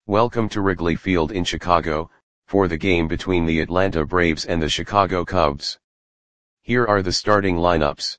Welcome to Wrigley Field in Chicago, for the game between the Atlanta Braves and the Chicago Cubs. Here are the starting lineups.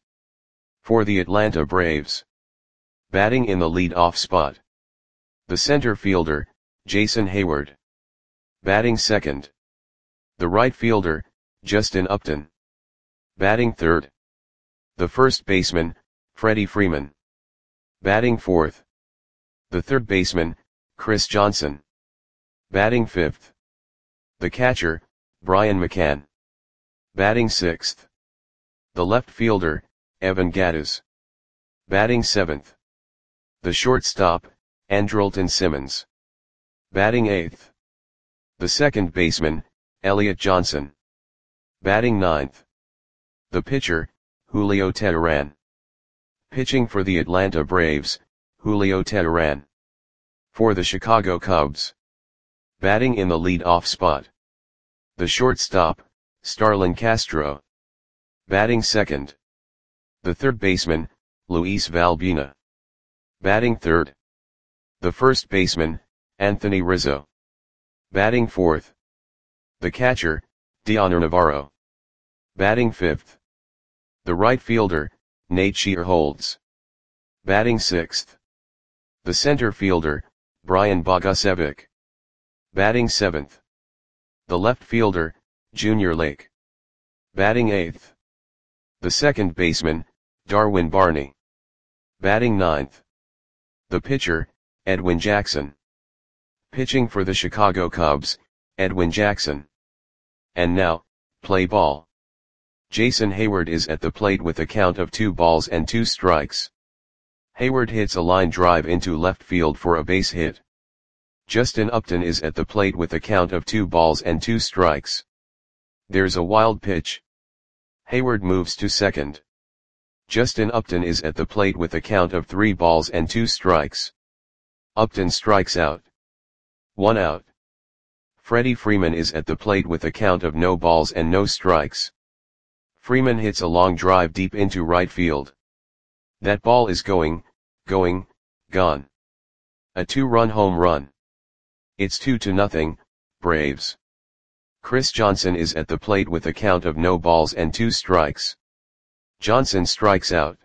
For the Atlanta Braves. Batting in the lead-off spot. The center fielder, Jason Heyward. Batting second. The right fielder, Justin Upton. Batting third. The first baseman, Freddie Freeman. Batting fourth. The third baseman, Chris Johnson. Batting fifth. The catcher, Brian McCann. Batting sixth. The left fielder, Evan Gattis. Batting seventh. The shortstop, Andrelton Simmons. Batting eighth. The second baseman, Elliot Johnson. Batting ninth. The pitcher, Julio Teheran. Pitching for the Atlanta Braves, Julio Teheran. For the Chicago Cubs. Batting in the lead-off spot. The shortstop, Starlin Castro. Batting second. The third baseman, Luis Valbuena. Batting third. The first baseman, Anthony Rizzo. Batting fourth. The catcher, Dioner Navarro. Batting fifth. The right fielder, Nate Shearholtz. Batting sixth. The center fielder, Brian Bogusevic. Batting seventh. The left fielder, Junior Lake. Batting eighth. The second baseman, Darwin Barney. Batting ninth. The pitcher, Edwin Jackson. Pitching for the Chicago Cubs, Edwin Jackson. And now, play ball. Jason Heyward is at the plate with a count of 2 balls and 2 strikes. Heyward hits a line drive into left field for a base hit. Justin Upton is at the plate with a count of 2 balls and 2 strikes. There's a wild pitch. Heyward moves to second. Justin Upton is at the plate with a count of 3 balls and 2 strikes. Upton strikes out. 1 out. Freddie Freeman is at the plate with a count of no balls and no strikes. Freeman hits a long drive deep into right field. That ball is gone. A 2-run home run. It's 2-0, Braves. Chris Johnson is at the plate with a count of no balls and 2 strikes. Johnson strikes out.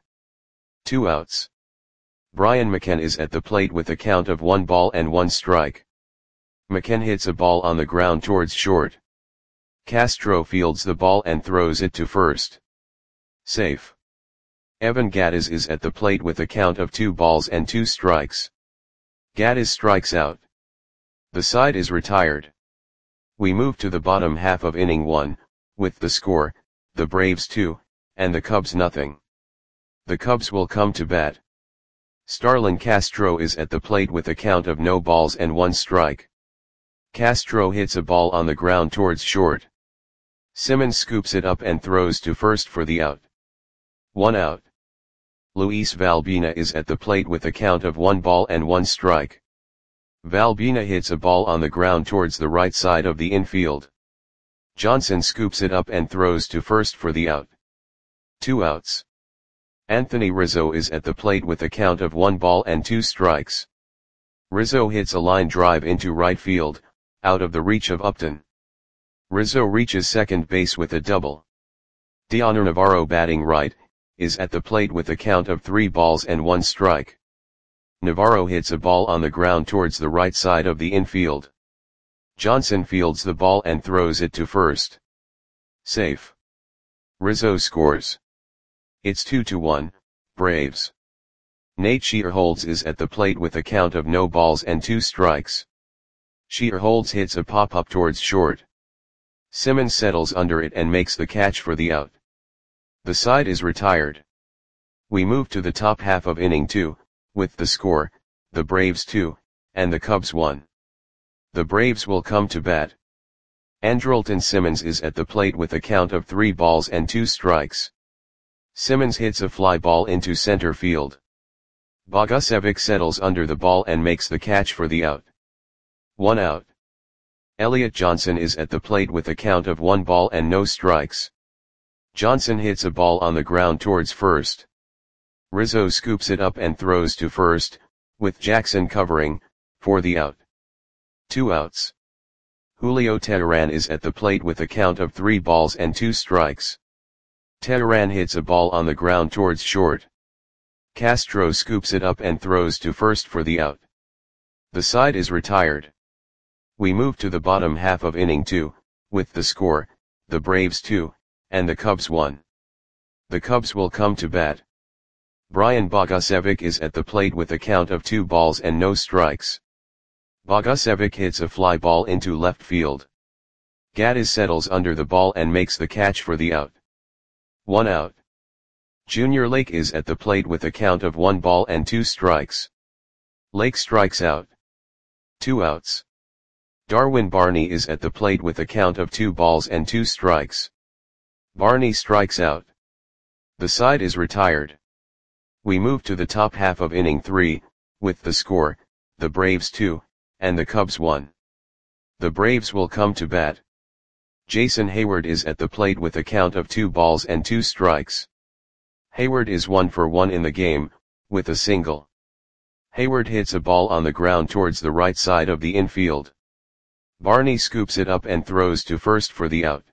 2 outs. Brian McCann is at the plate with a count of 1 ball and 1 strike. McCann hits a ball on the ground towards short. Castro fields the ball and throws it to first. Safe. Evan Gattis is at the plate with a count of 2 balls and 2 strikes. Gattis strikes out. The side is retired. We move to the bottom half of inning 1, with the score, the Braves 2, and the Cubs nothing. The Cubs will come to bat. Starlin Castro is at the plate with a count of no balls and 1 strike. Castro hits a ball on the ground towards short. Simmons scoops it up and throws to first for the out. 1 out. Luis Valbuena is at the plate with a count of 1 ball and 1 strike. Valbuena hits a ball on the ground towards the right side of the infield. Johnson scoops it up and throws to first for the out. 2 outs. Anthony Rizzo is at the plate with a count of 1 ball and 2 strikes. Rizzo hits a line drive into right field, out of the reach of Upton. Rizzo reaches second base with a double. Dioner Navarro, batting right, is at the plate with a count of 3 balls and 1 strike. Navarro hits a ball on the ground towards the right side of the infield. Johnson fields the ball and throws it to first. Safe. Rizzo scores. It's 2-1, Braves. Nate Shearholtz is at the plate with a count of no balls and 2 strikes. Shearholtz hits a pop-up towards short. Simmons settles under it and makes the catch for the out. The side is retired. We move to the top half of inning 2, with the score, the Braves 2, and the Cubs 1. The Braves will come to bat. Andrelton Simmons is at the plate with a count of 3 balls and 2 strikes. Simmons hits a fly ball into center field. Bogusevic settles under the ball and makes the catch for the out. 1 out. Elliot Johnson is at the plate with a count of 1 ball and no strikes. Johnson hits a ball on the ground towards first. Rizzo scoops it up and throws to first, with Jackson covering, for the out. 2 outs. Julio Teheran is at the plate with a count of 3 balls and 2 strikes. Teheran hits a ball on the ground towards short. Castro scoops it up and throws to first for the out. The side is retired. We move to the bottom half of inning 2, with the score, the Braves 2, and the Cubs 1. The Cubs will come to bat. Brian Bogusevic is at the plate with a count of 2 balls and no strikes. Bogusevic hits a fly ball into left field. Gaddis settles under the ball and makes the catch for the out. 1 out. Junior Lake is at the plate with a count of 1 ball and 2 strikes. Lake strikes out. 2 outs. Darwin Barney is at the plate with a count of 2 balls and 2 strikes. Barney strikes out. The side is retired. We move to the top half of inning 3, with the score, the Braves 2, and the Cubs 1. The Braves will come to bat. Jason Hayward is at the plate with a count of 2 balls and 2 strikes. Hayward is 1 for 1 in the game, with a single. Hayward hits a ball on the ground towards the right side of the infield. Barney scoops it up and throws to first for the out.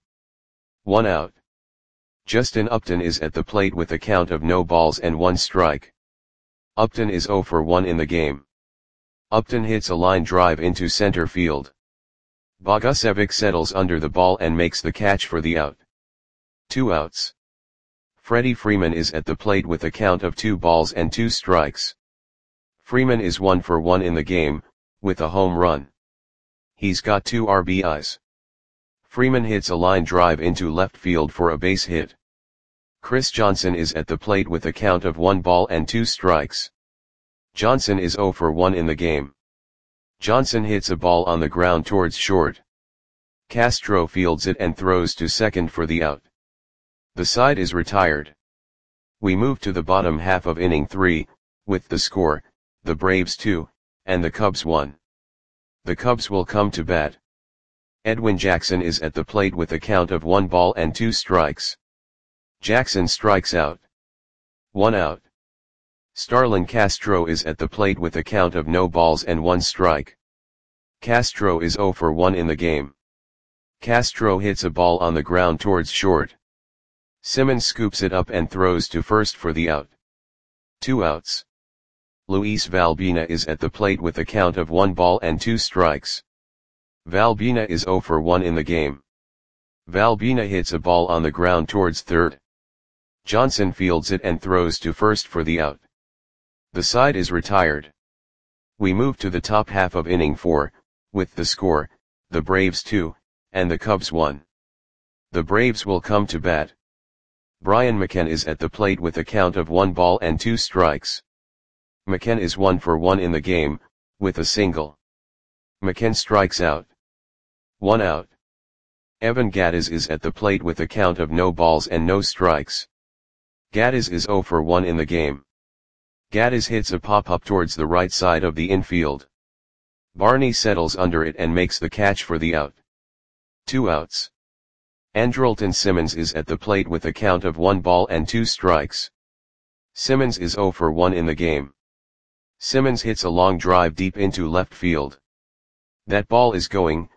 1 out. Justin Upton is at the plate with a count of no balls and 1 strike. Upton is 0 for 1 in the game. Upton hits a line drive into center field. Bogusevic settles under the ball and makes the catch for the out. 2 outs. Freddie Freeman is at the plate with a count of 2 balls and 2 strikes. Freeman is 1 for 1 in the game, with a home run. He's got 2 RBIs. Freeman hits a line drive into left field for a base hit. Chris Johnson is at the plate with a count of 1 ball and 2 strikes. Johnson is 0 for 1 in the game. Johnson hits a ball on the ground towards short. Castro fields it and throws to second for the out. The side is retired. We move to the bottom half of inning 3, with the score, the Braves 2, and the Cubs 1. The Cubs will come to bat. Edwin Jackson is at the plate with a count of 1 ball and 2 strikes. Jackson strikes out. 1 out. Starlin Castro is at the plate with a count of no balls and 1 strike. Castro is 0 for 1 in the game. Castro hits a ball on the ground towards short. Simmons scoops it up and throws to first for the out. 2 outs. Luis Valbina is at the plate with a count of 1 ball and 2 strikes. Valbina is 0 for 1 in the game. Valbina hits a ball on the ground towards third. Johnson fields it and throws to first for the out. The side is retired. We move to the top half of inning 4, with the score, the Braves 2, and the Cubs 1. The Braves will come to bat. Brian McKenna is at the plate with a count of 1 ball and 2 strikes. McKenna is 1 for 1 in the game, with a single. McKenna strikes out. 1 out. Evan Gaddis is at the plate with a count of no balls and no strikes. Gaddis is 0 for 1 in the game. Gaddis hits a pop-up towards the right side of the infield. Barney settles under it and makes the catch for the out. 2 outs. Andrelton Simmons is at the plate with a count of 1 ball and 2 strikes. Simmons is 0 for 1 in the game. Simmons hits a long drive deep into left field. That ball is gone.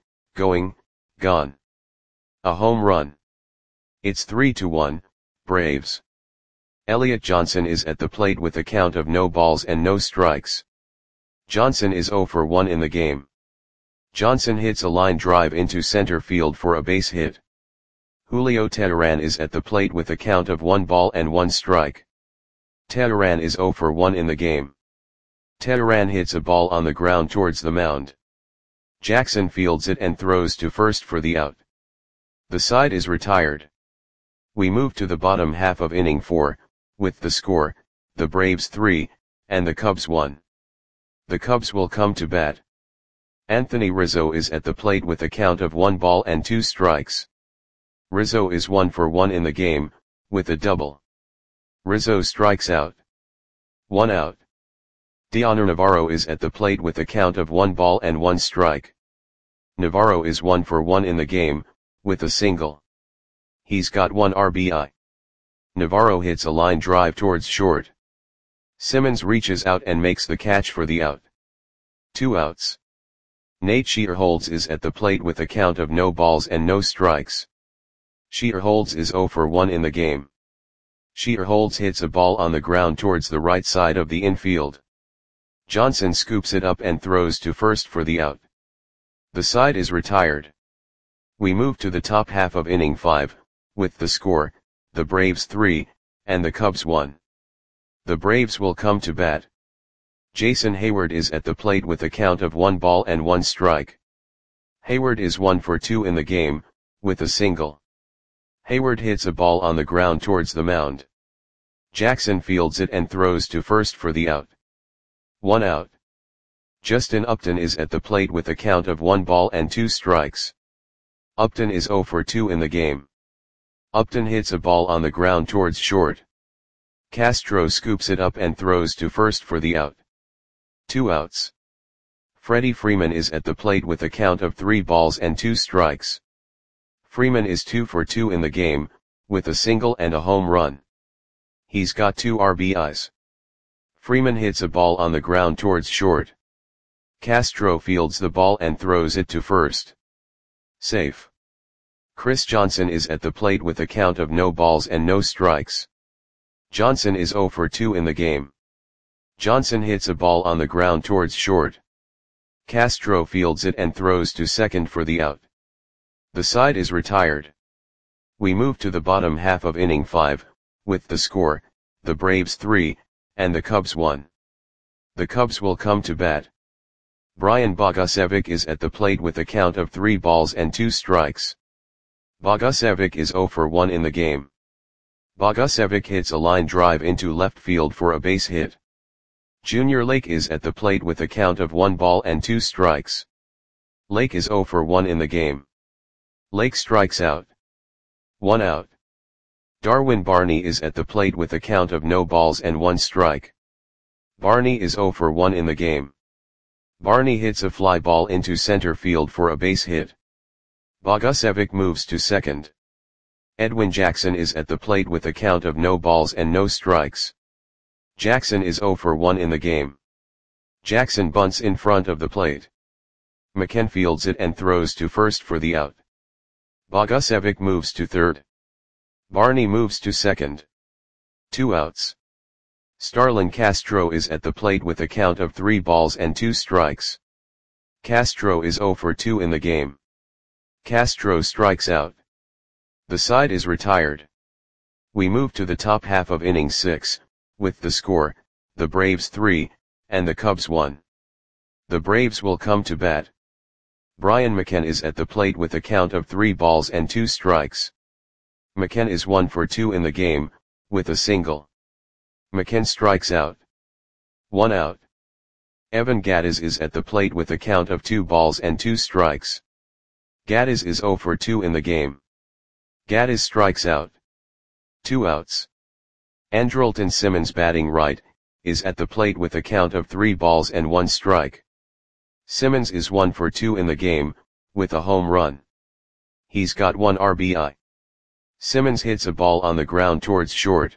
A home run. It's 3-1, Braves. Elliot Johnson is at the plate with a count of no balls and no strikes. Johnson is 0 for 1 in the game. Johnson hits a line drive into center field for a base hit. Julio Teheran is at the plate with a count of 1 ball and 1 strike. Teheran is 0 for 1 in the game. Teheran hits a ball on the ground towards the mound. Jackson fields it and throws to first for the out. The side is retired. We move to the bottom half of inning 4, with the score, the Braves 3, and the Cubs 1. The Cubs will come to bat. Anthony Rizzo is at the plate with a count of 1 ball and 2 strikes. Rizzo is 1 for 1 in the game, with a double. Rizzo strikes out. 1 out. Dioner Navarro is at the plate with a count of 1 ball and 1 strike. Navarro is 1 for 1 in the game, with a single. He's got 1 RBI. Navarro hits a line drive towards short. Simmons reaches out and makes the catch for the out. 2 outs. Nate Shearholtz is at the plate with a count of no balls and no strikes. Shearholtz is 0 for 1 in the game. Shearholtz hits a ball on the ground towards the right side of the infield. Johnson scoops it up and throws to first for the out. The side is retired. We move to the top half of inning 5, with the score, the Braves 3, and the Cubs 1. The Braves will come to bat. Jason Heyward is at the plate with a count of 1 ball and 1 strike. Heyward is 1 for 2 in the game, with a single. Heyward hits a ball on the ground towards the mound. Jackson fields it and throws to first for the out. 1 out. Justin Upton is at the plate with a count of 1 ball and 2 strikes. Upton is 0 for 2 in the game. Upton hits a ball on the ground towards short. Castro scoops it up and throws to first for the out. 2 outs. Freddie Freeman is at the plate with a count of 3 balls and 2 strikes. Freeman is 2 for 2 in the game, with a single and a home run. He's got 2 RBIs. Freeman hits a ball on the ground towards short. Castro fields the ball and throws it to first. Safe. Chris Johnson is at the plate with a count of no balls and no strikes. Johnson is 0 for 2 in the game. Johnson hits a ball on the ground towards short. Castro fields it and throws to second for the out. The side is retired. We move to the bottom half of inning 5, with the score, the Braves 3, and the Cubs 1. The Cubs will come to bat. Brian Bogusevic is at the plate with a count of 3 balls and 2 strikes. Bogusevic is 0 for 1 in the game. Bogusevic hits a line drive into left field for a base hit. Junior Lake is at the plate with a count of 1 ball and 2 strikes. Lake is 0 for 1 in the game. Lake strikes out. 1 out. Darwin Barney is at the plate with a count of no balls and 1 strike. Barney is 0 for 1 in the game. Barney hits a fly ball into center field for a base hit. Bogusevic moves to second. Edwin Jackson is at the plate with a count of no balls and no strikes. Jackson is 0 for 1 in the game. Jackson bunts in front of the plate. McKen fields it and throws to first for the out. Bogusevic moves to third. Barney moves to second. 2 outs. Starlin Castro is at the plate with a count of 3 balls and 2 strikes. Castro is 0 for 2 in the game. Castro strikes out. The side is retired. We move to the top half of inning 6, with the score, the Braves 3, and the Cubs 1. The Braves will come to bat. Brian McKen is at the plate with a count of 3 balls and 2 strikes. McKen is 1 for 2 in the game, with a single. McKen strikes out. 1 out. Evan Gattis is at the plate with a count of 2 balls and 2 strikes. Gattis is 0 for 2 in the game. Gattis strikes out. 2 outs. Andrelton Simmons, batting right, is at the plate with a count of 3 balls and 1 strike. Simmons is 1 for 2 in the game, with a home run. He's got 1 RBI. Simmons hits a ball on the ground towards short.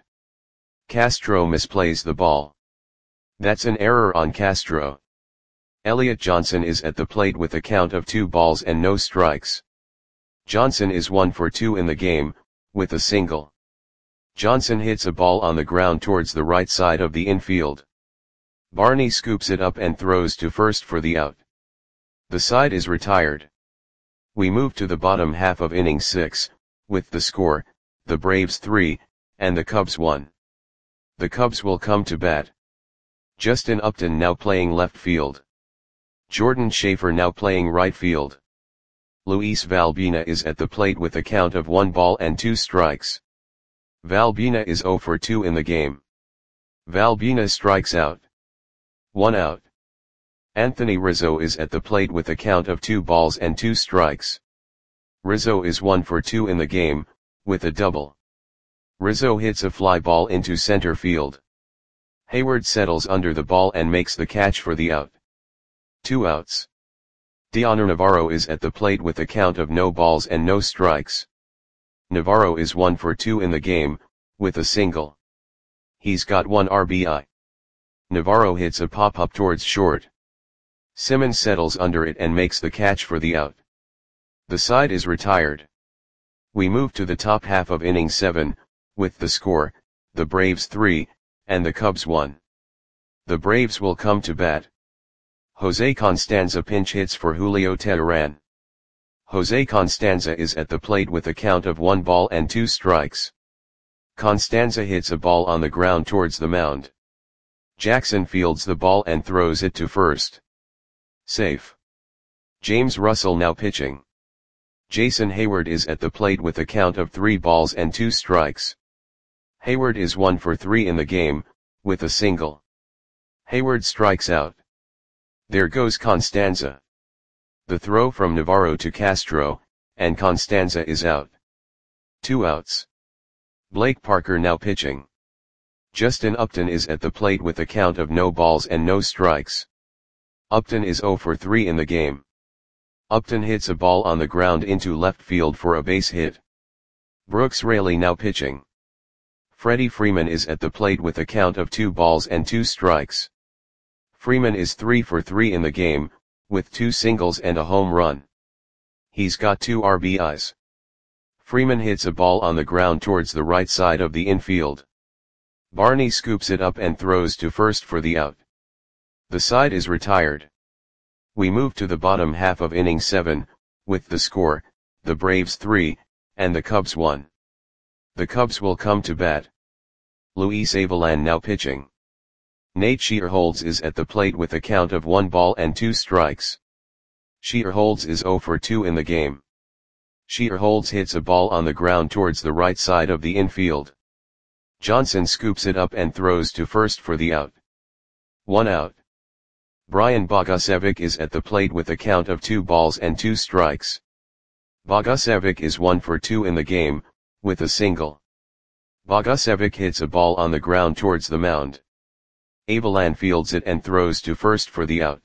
Castro misplays the ball. That's an error on Castro. Elliot Johnson is at the plate with a count of 2 balls and no strikes. Johnson is 1 for 2 in the game, with a single. Johnson hits a ball on the ground towards the right side of the infield. Barney scoops it up and throws to first for the out. The side is retired. We move to the bottom half of inning 6, with the score, the Braves 3, and the Cubs 1. The Cubs will come to bat. Justin Upton now playing left field. Jordan Schaefer now playing right field. Luis Valbina is at the plate with a count of 1 ball and 2 strikes. Valbina is 0 for 2 in the game. Valbina strikes out. 1 out. Anthony Rizzo is at the plate with a count of 2 balls and 2 strikes. Rizzo is 1 for 2 in the game, with a double. Rizzo hits a fly ball into center field. Heyward settles under the ball and makes the catch for the out. 2 outs. Dioner Navarro is at the plate with a count of no balls and no strikes. Navarro is 1 for 2 in the game, with a single. He's got 1 RBI. Navarro hits a pop-up towards short. Simmons settles under it and makes the catch for the out. The side is retired. We move to the top half of inning 7, with the score, the Braves 3, and the Cubs 1. The Braves will come to bat. Jose Constanza pinch hits for Julio Teheran. Jose Constanza is at the plate with a count of 1 ball and 2 strikes. Constanza hits a ball on the ground towards the mound. Jackson fields the ball and throws it to first. Safe. James Russell now pitching. Jason Hayward is at the plate with a count of 3 balls and 2 strikes. Hayward is 1 for 3 in the game, with a single. Hayward strikes out. There goes Constanza. The throw from Navarro to Castro, and Constanza is out. 2 outs. Blake Parker now pitching. Justin Upton is at the plate with a count of no balls and no strikes. Upton is 0 for 3 in the game. Upton hits a ball on the ground into left field for a base hit. Brooks Raley now pitching. Freddie Freeman is at the plate with a count of 2 balls and 2 strikes. Freeman is 3 for 3 in the game, with 2 singles and a home run. He's got 2 RBIs. Freeman hits a ball on the ground towards the right side of the infield. Barney scoops it up and throws to first for the out. The side is retired. We move to the bottom half of inning 7, with the score, the Braves 3, and the Cubs 1. The Cubs will come to bat. Luis Avilan now pitching. Nate Shearholtz is at the plate with a count of 1 ball and 2 strikes. Shearholtz is 0 for 2 in the game. Shearholtz hits a ball on the ground towards the right side of the infield. Johnson scoops it up and throws to first for the out. 1 out. Brian Bogusevic is at the plate with a count of 2 balls and 2 strikes. Bogusevic is 1 for 2 in the game, with a single. Bogusevic hits a ball on the ground towards the mound. Avilan fields it and throws to first for the out.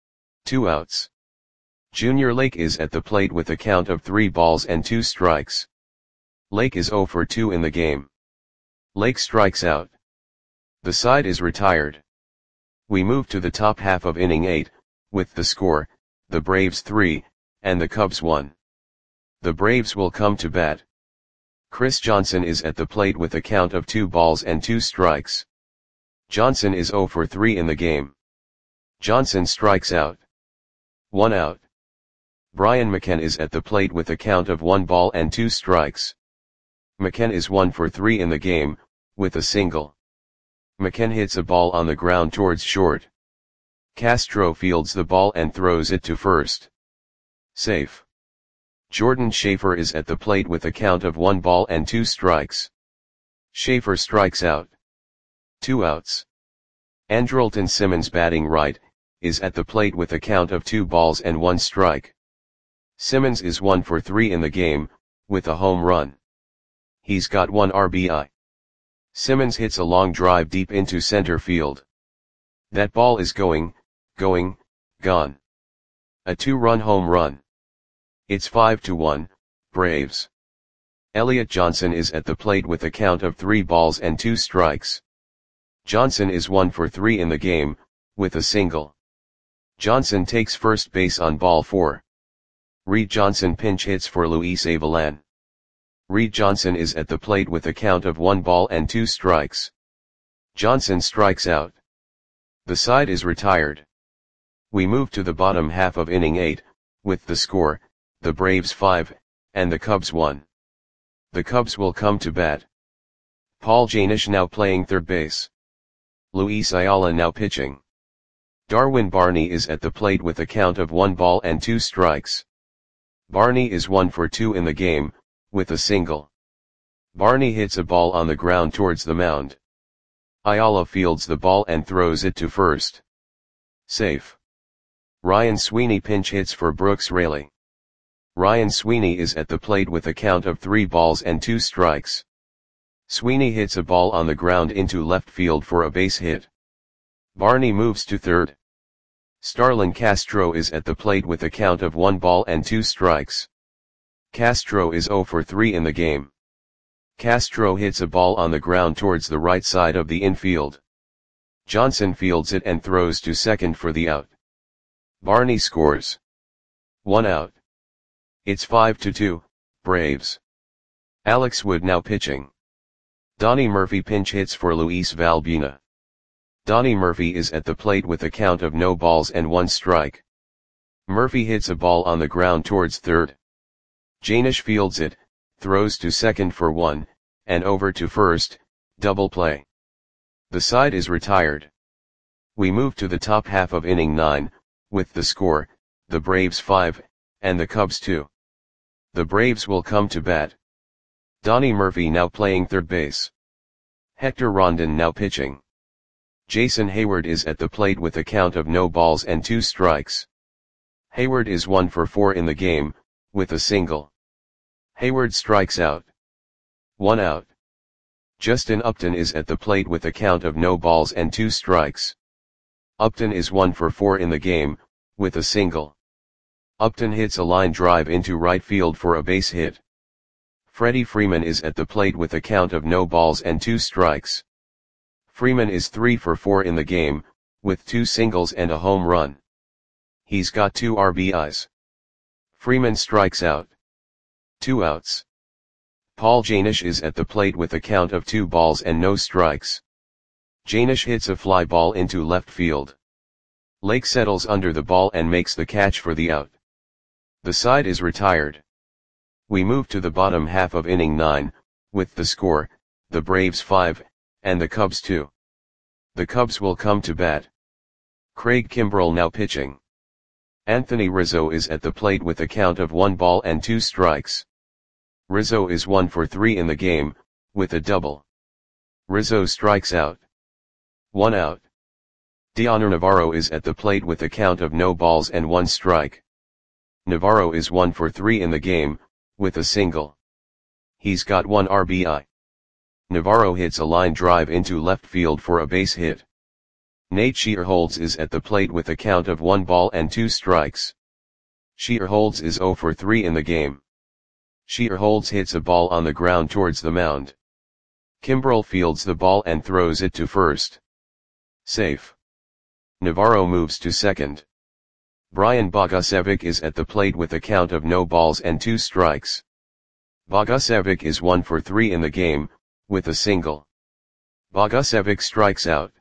2 outs. Junior Lake is at the plate with a count of 3 balls and 2 strikes. Lake is 0 for 2 in the game. Lake strikes out. The side is retired. We move to the top half of inning 8, with the score, the Braves 3, and the Cubs 1. The Braves will come to bat. Chris Johnson is at the plate with a count of 2 balls and 2 strikes. Johnson is 0 for 3 in the game. Johnson strikes out. 1 out. Brian McKenna is at the plate with a count of 1 ball and 2 strikes. McKenna is 1 for 3 in the game, with a single. McKenna hits a ball on the ground towards short. Castro fields the ball and throws it to first. Safe. Jordan Schaefer is at the plate with a count of 1 ball and 2 strikes. Schaefer strikes out. 2 outs. Andrelton Simmons batting right, is at the plate with a count of 2 balls and 1 strike. Simmons is 1 for 3 in the game, with a home run. He's got 1 RBI. Simmons hits a long drive deep into center field. That ball is gone. A 2-run home run. It's 5-1, Braves. Elliot Johnson is at the plate with a count of 3 balls and 2 strikes. Johnson is 1 for 3 in the game, with a single. Johnson takes first base on ball 4. Reed Johnson pinch hits for Luis Avilan. Reed Johnson is at the plate with a count of 1 ball and 2 strikes. Johnson strikes out. The side is retired. We move to the bottom half of inning 8, with the score, the Braves 5, and the Cubs 1. The Cubs will come to bat. Paul Janish now playing third base. Luis Ayala now pitching. Darwin Barney is at the plate with a count of 1 ball and 2 strikes. Barney is 1 for 2 in the game, with a single. Barney hits a ball on the ground towards the mound. Ayala fields the ball and throws it to first. Safe. Ryan Sweeney pinch hits for Brooks Raley. Ryan Sweeney is at the plate with a count of 3 balls and 2 strikes. Sweeney hits a ball on the ground into left field for a base hit. Barney moves to third. Starlin Castro is at the plate with a count of 1 ball and 2 strikes. Castro is 0 for 3 in the game. Castro hits a ball on the ground towards the right side of the infield. Johnson fields it and throws to second for the out. Barney scores. 1 out. It's 5-2, Braves. Alex Wood now pitching. Donnie Murphy pinch hits for Luis Valbuena. Donnie Murphy is at the plate with a count of no balls and 1 strike. Murphy hits a ball on the ground towards third. Janish fields it, throws to second for 1, and over to first, double play. The side is retired. We move to the top half of inning 9, with the score, the Braves 5, and the Cubs 2. The Braves will come to bat. Donnie Murphy now playing third base. Hector Rondon now pitching. Jason Heyward is at the plate with a count of no balls and 2 strikes. Heyward is 1 for 4 in the game, with a single. Heyward strikes out. 1 out. Justin Upton is at the plate with a count of no balls and 2 strikes. Upton is 1 for 4 in the game, with a single. Upton hits a line drive into right field for a base hit. Freddie Freeman is at the plate with a count of no balls and 2 strikes. Freeman is 3 for 4 in the game, with 2 singles and a home run. He's got 2 RBIs. Freeman strikes out. 2 outs. Paul Janish is at the plate with a count of 2 balls and no strikes. Janish hits a fly ball into left field. Lake settles under the ball and makes the catch for the out. The side is retired. We move to the bottom half of inning 9, with the score, the Braves 5, and the Cubs 2. The Cubs will come to bat. Craig Kimbrell now pitching. Anthony Rizzo is at the plate with a count of 1 ball and 2 strikes. Rizzo is 1 for 3 in the game, with a double. Rizzo strikes out. 1 out. Dioner Navarro is at the plate with a count of no balls and 1 strike. Navarro is 1 for 3 in the game, with a single. He's got 1 RBI. Navarro hits a line drive into left field for a base hit. Nate Shearholtz is at the plate with a count of 1 ball and 2 strikes. Shearholtz is 0 for 3 in the game. Shearholtz hits a ball on the ground towards the mound. Kimbrell fields the ball and throws it to first. Safe. Navarro moves to second. Brian Bogusevic is at the plate with a count of no balls and 2 strikes. Bogusevic is 1 for 3 in the game, with a single. Bogusevic strikes out.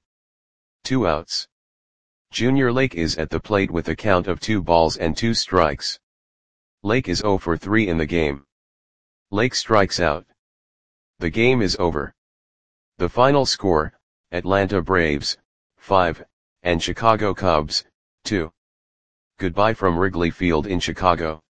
2 outs. Junior Lake is at the plate with a count of 2 balls and 2 strikes. Lake is 0 for 3 in the game. Lake strikes out. The game is over. The final score, Atlanta Braves, 5, and Chicago Cubs, 2. Goodbye from Wrigley Field in Chicago.